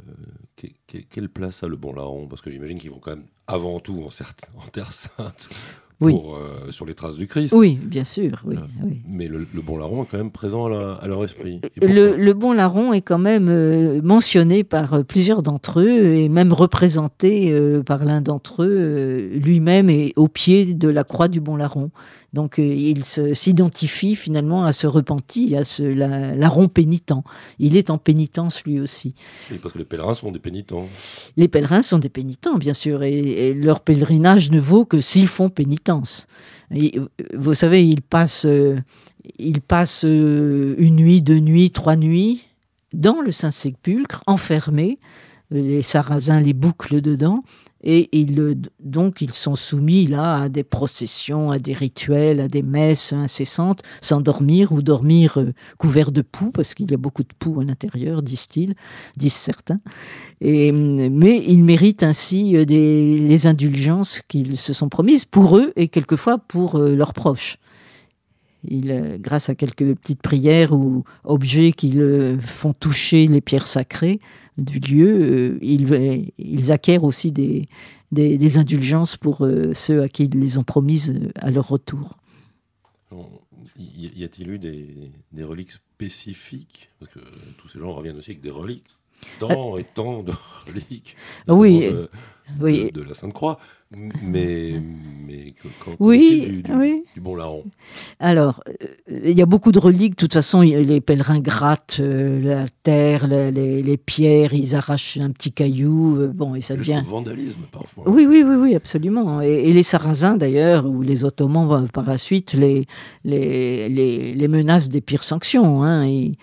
que, quelle place a le Bon Larron? Parce que j'imagine qu'ils vont quand même avant tout en, certes, en Terre Sainte pour, oui. euh, sur les traces du Christ. Oui, bien sûr. Oui, euh, oui. Mais le, le Bon Larron est quand même présent à, la, à leur esprit. Le, le Bon Larron est quand même euh, mentionné par euh, plusieurs d'entre eux et même représenté euh, par l'un d'entre eux euh, lui-même et au pied de la croix du Bon Larron. Donc euh, il se, s'identifie finalement à ce repenti, à ce la, larron pénitent. Il est en pénitence lui aussi. Et parce que les pèlerins sont des pénitents. Les pèlerins sont des pénitents, bien sûr, et, et leur pèlerinage ne vaut que s'ils font pénitence. Et, vous savez, ils passent, euh, ils passent euh, une nuit, deux nuits, trois nuits dans le Saint-Sépulcre, enfermés. Les Sarrasins les bouclent dedans. Et ils, donc, ils sont soumis là à des processions, à des rituels, à des messes incessantes, sans dormir ou dormir euh, couverts de poux, parce qu'il y a beaucoup de poux à l'intérieur, disent-ils, disent certains. Et, mais ils méritent ainsi des, les indulgences qu'ils se sont promises pour eux et quelquefois pour euh, leurs proches. Ils, grâce à quelques petites prières ou objets qu'ils font toucher les pierres sacrées du lieu, ils, ils acquièrent aussi des, des, des indulgences pour ceux à qui ils les ont promises à leur retour. Y a-t-il eu des, des reliques spécifiques? Parce que tous ces gens reviennent aussi avec des reliques. Tant et tant de reliques oui, de, oui. de, de la Sainte Croix. Mais, mais quand oui, du, du, oui. du Bon Larron. Alors, il euh, y a beaucoup de reliques. De toute façon, les pèlerins grattent euh, la terre, les, les, les pierres, ils arrachent un petit caillou. Euh, bon, et ça devient. Jusqu'au vandalisme, parfois. Oui, oui, oui, oui, absolument. Et, et les Sarrasins, d'ailleurs, ou les Ottomans, par la suite, les, les, les, les menacent des pires sanctions. Hein, et,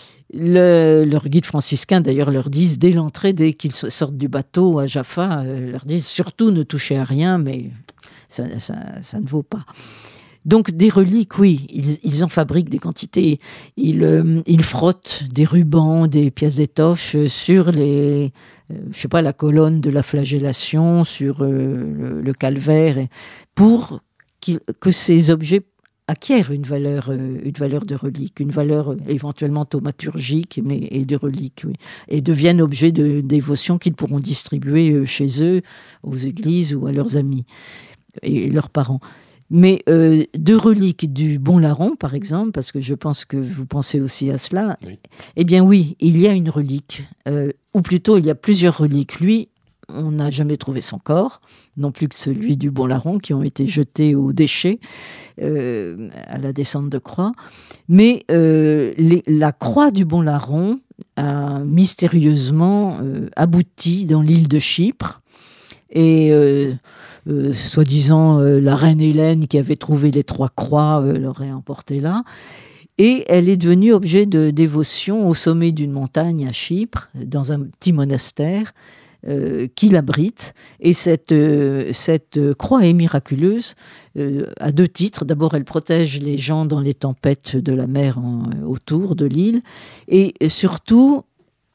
Le, leur guide franciscain, d'ailleurs, leur disent, dès l'entrée, dès qu'ils sortent du bateau à Jaffa, euh, leur disent surtout ne touchez à rien, mais ça, ça, ça ne vaut pas. Donc, des reliques, oui, ils, ils en fabriquent des quantités. Ils, euh, ils frottent des rubans, des pièces d'étoffe sur les, euh, je sais pas, la colonne de la flagellation, sur euh, le, le calvaire, et, pour que ces objets acquièrent une valeur, euh, une valeur de relique, une valeur euh, éventuellement thaumaturgique, mais et de relique, oui, et deviennent objets de dévotion qu'ils pourront distribuer euh, chez eux, aux églises ou à leurs amis et leurs parents. Mais euh, de reliques du Bon Larron, par exemple, parce que je pense que vous pensez aussi à cela, oui. Eh bien oui, il y a une relique, euh, ou plutôt il y a plusieurs reliques. Lui, on n'a jamais trouvé son corps, non plus que celui du Bon Larron, qui ont été jetés aux déchets euh, à la descente de croix. Mais euh, les, la croix du Bon Larron a mystérieusement euh, abouti dans l'île de Chypre. Et euh, euh, soi-disant, euh, la reine Hélène, qui avait trouvé les trois croix, euh, l'aurait emportée là. Et elle est devenue objet de dévotion au sommet d'une montagne à Chypre, dans un petit monastère, Euh, qui l'abrite. Et cette, euh, cette croix est miraculeuse euh, à deux titres. D'abord, elle protège les gens dans les tempêtes de la mer en, autour de l'île. Et surtout,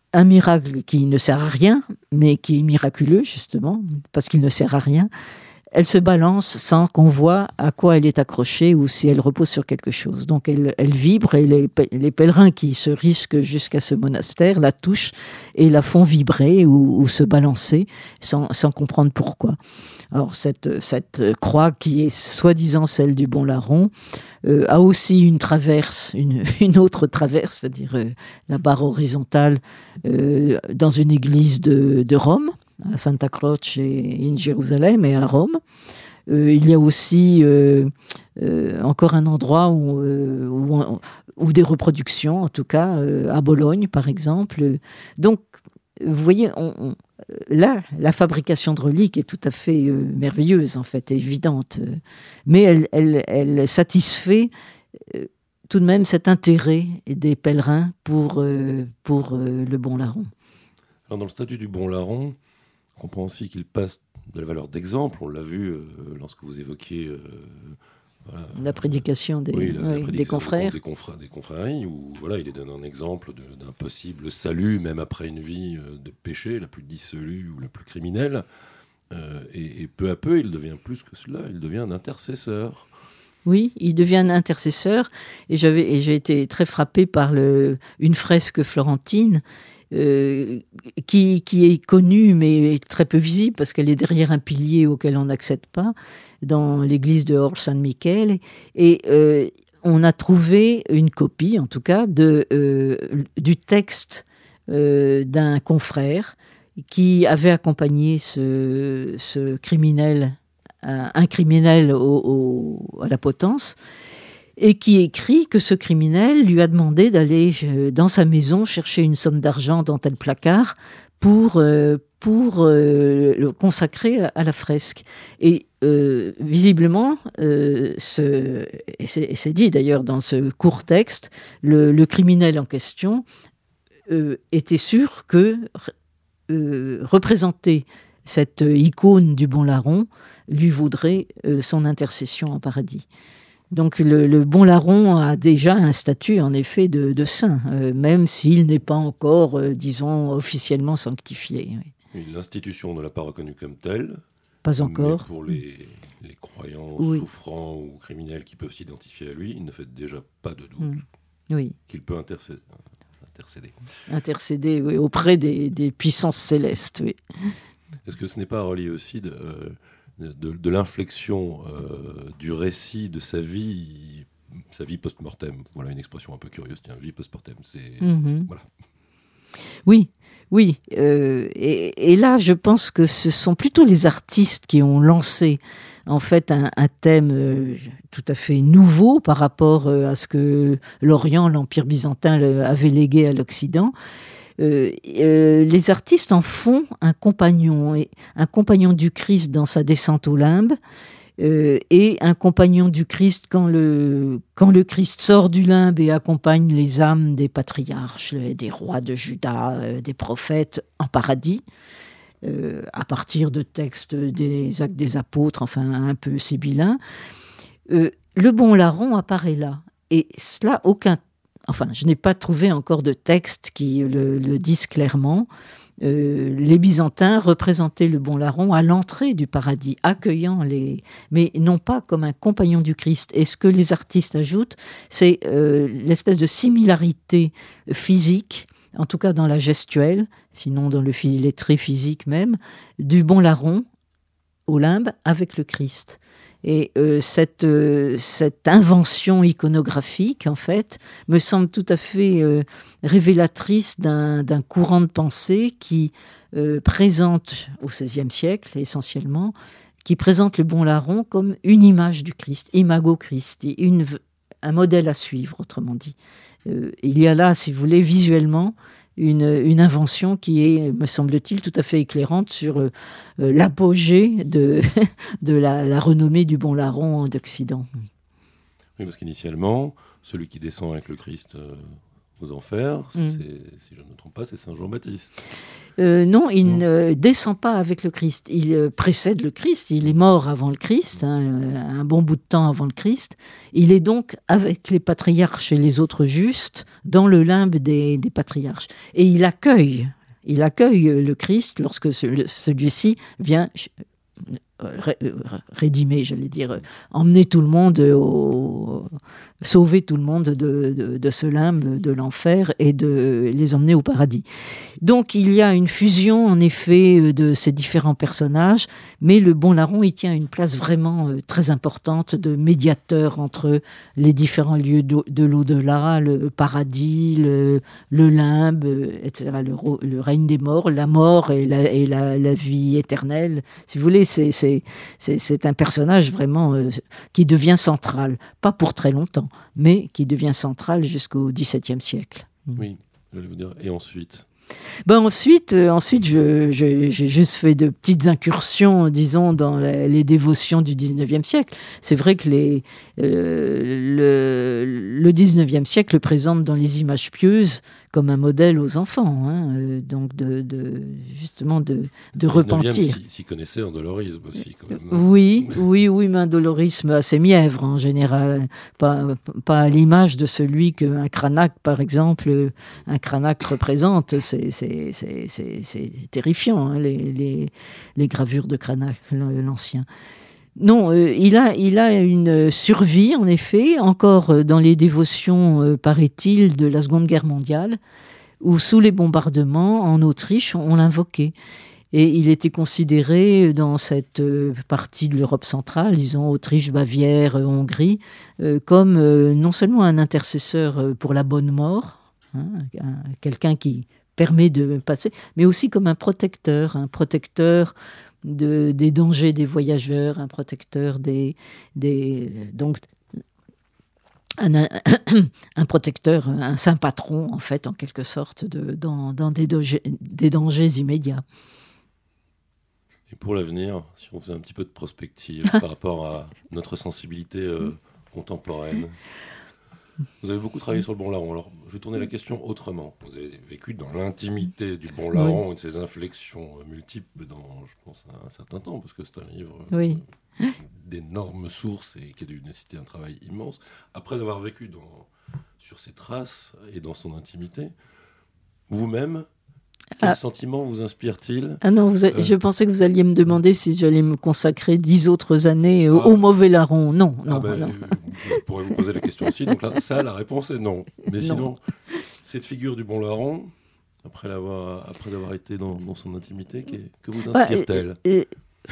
un miracle qui ne sert à rien, mais qui est miraculeux, justement, parce qu'il ne sert à rien. Elle se balance sans qu'on voit à quoi elle est accrochée ou si elle repose sur quelque chose. Donc elle, elle vibre et les, les pèlerins qui se risquent jusqu'à ce monastère la touchent et la font vibrer ou, ou se balancer sans, sans comprendre pourquoi. Alors cette, cette croix qui est soi-disant celle du Bon Larron euh, a aussi une traverse, une, une autre traverse, c'est-à-dire euh, la barre horizontale euh, dans une église de, de Rome, à Santa Croce et in Jérusalem et à Rome. Euh, il y a aussi euh, euh, encore un endroit où, euh, où, où des reproductions, en tout cas, euh, à Bologne, par exemple. Donc, vous voyez, on, on, là, la fabrication de reliques est tout à fait euh, merveilleuse, en fait, évidente. Mais elle, elle, elle satisfait euh, tout de même cet intérêt des pèlerins pour, euh, pour euh, le Bon Larron. Alors, dans le statut du Bon Larron, on comprend aussi qu'il passe de la valeur d'exemple. On l'a vu euh, lorsque vous évoquiez euh, voilà, la prédication des, oui, la, oui, la prédication des confrères. Des, confrères, des confréries, où voilà, il est donné un exemple de, d'un possible salut, même après une vie de péché, la plus dissolue ou la plus criminelle. Euh, et, et peu à peu, il devient plus que cela, il devient un intercesseur. Oui, il devient un intercesseur. Et, j'avais, et j'ai été très frappée par le, une fresque florentine Euh, qui, qui est connue mais très peu visible parce qu'elle est derrière un pilier auquel on n'accède pas, dans l'église de Or San Michele. Et euh, on a trouvé une copie, en tout cas, de, euh, du texte euh, d'un confrère qui avait accompagné ce, ce criminel, un, un criminel au, au, à la potence, et qui écrit que ce criminel lui a demandé d'aller dans sa maison chercher une somme d'argent dans tel placard pour, euh, pour euh, le consacrer à la fresque. Et euh, visiblement, euh, ce, et c'est, et c'est dit d'ailleurs dans ce court texte, le, le criminel en question euh, était sûr que euh, représenter cette icône du Bon Larron lui vaudrait euh, son intercession en paradis. Donc le, le Bon Larron a déjà un statut en effet de, de saint, euh, même s'il n'est pas encore, euh, disons, officiellement sanctifié. Oui. Oui, l'institution ne l'a pas reconnu comme tel. Pas encore. Mais pour les, les croyants, oui. souffrants ou criminels qui peuvent s'identifier à lui, il ne fait déjà pas de doute mmh. oui. qu'il peut intercéder. Intercéder, intercéder oui, auprès des, des puissances célestes, oui. Est-ce que ce n'est pas relié aussi de... Euh, De, de l'inflexion euh, du récit de sa vie, sa vie post-mortem. Voilà une expression un peu curieuse, tiens, vie post-mortem. C'est... Mmh. Voilà. Oui, oui. Euh, et, et là, je pense que ce sont plutôt les artistes qui ont lancé en fait un, un thème euh, tout à fait nouveau par rapport euh, à ce que l'Orient, l'Empire byzantin avait légué à l'Occident. Euh, euh, les artistes en font un compagnon, un compagnon du Christ dans sa descente au limbe, euh, et un compagnon du Christ quand le, quand le Christ sort du limbe et accompagne les âmes des patriarches, des rois de Juda, euh, des prophètes en paradis, euh, à partir de textes des Actes des Apôtres, enfin un peu sibyllins. Euh, le Bon Larron apparaît là, et cela, aucun Enfin, je n'ai pas trouvé encore de texte qui le, le disent clairement. Euh, les Byzantins représentaient le Bon Larron à l'entrée du paradis, accueillant les... mais non pas comme un compagnon du Christ. Et ce que les artistes ajoutent, c'est euh, l'espèce de similarité physique, en tout cas dans la gestuelle, sinon dans le les traits physiques même, du Bon Larron au limbe avec le Christ. Et euh, cette, euh, cette invention iconographique, en fait, me semble tout à fait euh, révélatrice d'un, d'un courant de pensée qui euh, présente, au seizième siècle essentiellement, qui présente le Bon Larron comme une image du Christ, imago Christi, une, un modèle à suivre, autrement dit. Euh, il y a là, si vous voulez, visuellement, Une, une invention qui est, me semble-t-il, tout à fait éclairante sur euh, l'apogée de, de la, la renommée du Bon Larron d'Occident. Oui, parce qu'initialement, celui qui descend avec le Christ euh, aux enfers, Mm. c'est, si je ne me trompe pas, c'est Saint Jean-Baptiste. Euh, non, il Non. ne descend pas avec le Christ. Il euh, précède le Christ. Il est mort avant le Christ, hein, euh, un bon bout de temps avant le Christ. Il est donc avec les patriarches et les autres justes dans le limbe des, des patriarches. Et il accueille, il accueille le Christ lorsque ce- le- celui-ci vient euh, ré- euh, rédimer, j'allais dire, euh, emmener tout le monde au, sauver tout le monde de, de, de ce limbe, de l'enfer, et de les emmener au paradis. Donc il y a une fusion en effet de ces différents personnages, mais le bon larron il tient une place vraiment euh, très importante de médiateur entre les différents lieux de, de l'au-delà, le paradis, le, le limbe, euh, et cetera, le, ro- le règne des morts, la mort et la, et la, la vie éternelle. Si vous voulez, c'est, c'est, c'est, c'est un personnage vraiment euh, qui devient central, pas pour très longtemps, mais qui devient central jusqu'au dix-septième siècle. Oui, je vais vous dire. Et ensuite Ben ensuite, euh, ensuite je, je- j'ai juste fait de petites incursions, disons, dans la- les dévotions du dix-neuvième siècle. C'est vrai que les, euh, le, le dix-neuvième siècle le présente dans les images pieuses comme un modèle aux enfants, hein, euh, donc de, de- justement de, de le dix-neuvième repentir. s'y, s'y connaissait en dolorisme aussi, quand même. Oui, oui, oui, mais un dolorisme assez mièvre en général, pas, pas à l'image de celui qu'un Cranach, par exemple, un Cranach représente. C'est, c'est, c'est, c'est, c'est terrifiant, hein, les, les, les gravures de Cranach, l'ancien. Non, euh, il a, il a une survie, en effet, encore euh, dans les dévotions, euh, paraît-il, de la Seconde Guerre mondiale, où sous les bombardements, en Autriche, on l'invoquait. Et il était considéré dans cette euh, partie de l'Europe centrale, disons Autriche, Bavière, euh, Hongrie, euh, comme euh, non seulement un intercesseur euh, pour la bonne mort, hein, un- quelqu'un qui permet de passer, mais aussi comme un protecteur, un protecteur de, des dangers des voyageurs, un protecteur des... des donc, un, un- un protecteur, un saint patron, en fait, en quelque sorte, de, dans, dans des, dangers, des dangers immédiats. Et pour l'avenir, si on faisait un petit peu de prospective par rapport à notre sensibilité euh, contemporaine, vous avez beaucoup travaillé sur le bon larron. Alors, je vais tourner la question autrement. Vous avez vécu dans l'intimité du bon larron et de ses inflexions euh, multiples dans, je pense, un, un certain temps, parce que c'est un livre euh, Oui. d'énormes sources et qui a dû nécessiter un travail immense. Après avoir vécu dans, sur ses traces et dans son intimité, vous-même, quel Ah. sentiment vous inspire-t-il? Ah non, vous a- Euh. je pensais que vous alliez me demander si j'allais me consacrer dix autres années euh, Ah. au mauvais larron. Non, non, Ah ben, non. euh, Je pourrais vous poser la question aussi. Donc là, ça, la réponse est non. Mais Non. sinon, cette figure du bon larron, après l'avoir, après avoir été dans, dans son intimité, que, que vous Ah, inspire-t-elle? euh, euh,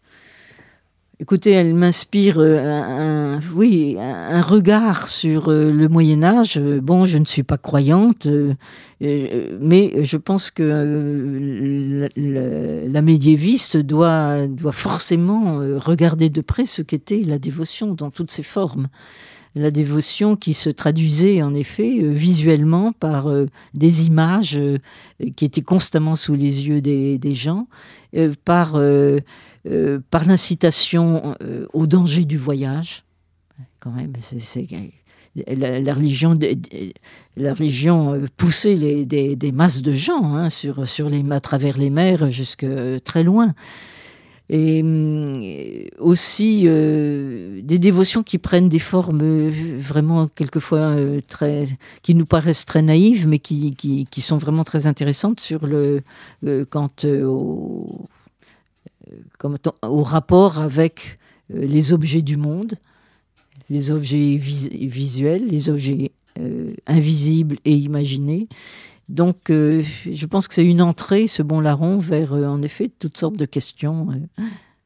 Écoutez, elle m'inspire euh, un, un- oui, un, un regard sur euh, le Moyen-Âge. Euh, Bon, je ne suis pas croyante, euh, euh, mais je pense que euh, la, la- la médiéviste doit, doit forcément euh, regarder de près ce qu'était la dévotion dans toutes ses formes. La dévotion qui se traduisait en effet euh, visuellement par euh, des images euh, qui étaient constamment sous les yeux des, des gens, euh, par... euh, Euh, par l'incitation euh, au danger du voyage, quand même, c'est, c'est, la, la religion, de, de, la religion euh, poussait les, des, des masses de gens hein, sur, sur les, à travers les mers jusque euh, très loin. Et euh, aussi euh, des dévotions qui prennent des formes euh, vraiment quelquefois euh, très, qui nous paraissent très naïves, mais qui, qui, qui sont vraiment très intéressantes sur le, euh, quant euh, au comme au rapport avec euh, les objets du monde, les objets vis- visuels, les objets euh, invisibles et imaginés. Donc, euh, je pense que c'est une entrée, ce bon larron, vers, euh, en effet, toutes sortes de questions. Euh.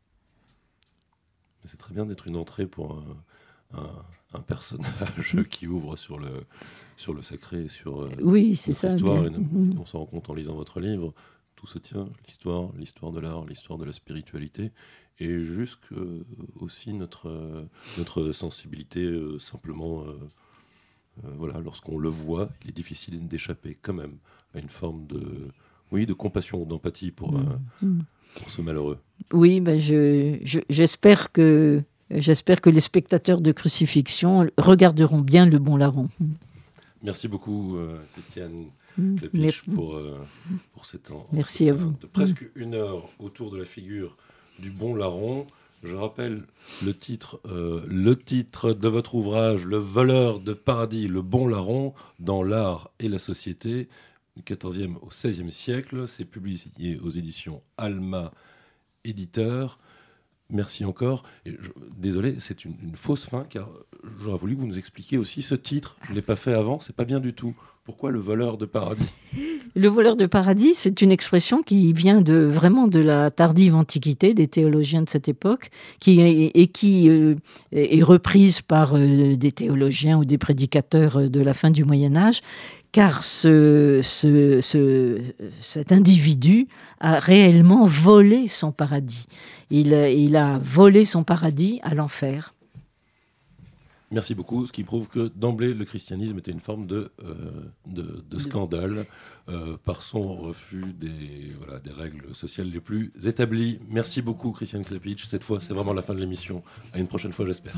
C'est très bien d'être une entrée pour un, un, un personnage qui ouvre sur le, sur le sacré, sur euh, oui, c'est notre ça, histoire. bien. Et Mm-hmm. on s'en rend compte en lisant votre livre. Tout se tient, l'histoire, l'histoire de l'art, l'histoire de la spiritualité, et jusque euh, aussi notre, euh, notre sensibilité, euh, simplement, euh, euh, voilà, lorsqu'on le voit, il est difficile d'échapper quand même à une forme de, oui, de compassion, d'empathie pour, euh, Mm-hmm. pour ce malheureux. Oui, ben je, je, j'espère que, j'espère que les spectateurs de Crucifixion regarderont bien le bon larron. Merci beaucoup, euh, Christiane Mmh, Klepich, merci. pour, euh, pour cet temps. Merci à vous. De presque une heure autour de la figure du bon larron. Je rappelle le titre, euh, le titre de votre ouvrage, Le voleur de paradis, le bon larron, dans l'art et la société, du quatorzième au seizième siècle. C'est publié aux éditions Alma Éditeur. Merci encore. Et je, désolé, c'est une, une fausse fin, car j'aurais voulu que vous nous expliquiez aussi ce titre. Je ne l'ai pas fait avant, c'est pas bien du tout. Pourquoi le voleur de paradis ? Le voleur de paradis, c'est une expression qui vient de, vraiment de la tardive Antiquité, des théologiens de cette époque, qui est, et qui euh, est reprise par euh, des théologiens ou des prédicateurs de la fin du Moyen-Âge, car ce, ce, ce, cet individu a réellement volé son paradis. Il, il a volé son paradis à l'enfer. Merci beaucoup, ce qui prouve que d'emblée le christianisme était une forme de, euh, de, de scandale euh, par son refus des, voilà, des règles sociales les plus établies. Merci beaucoup Christiane Klepich. Cette fois c'est vraiment la fin de l'émission. À une prochaine fois j'espère.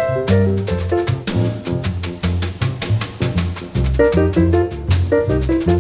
Thank you.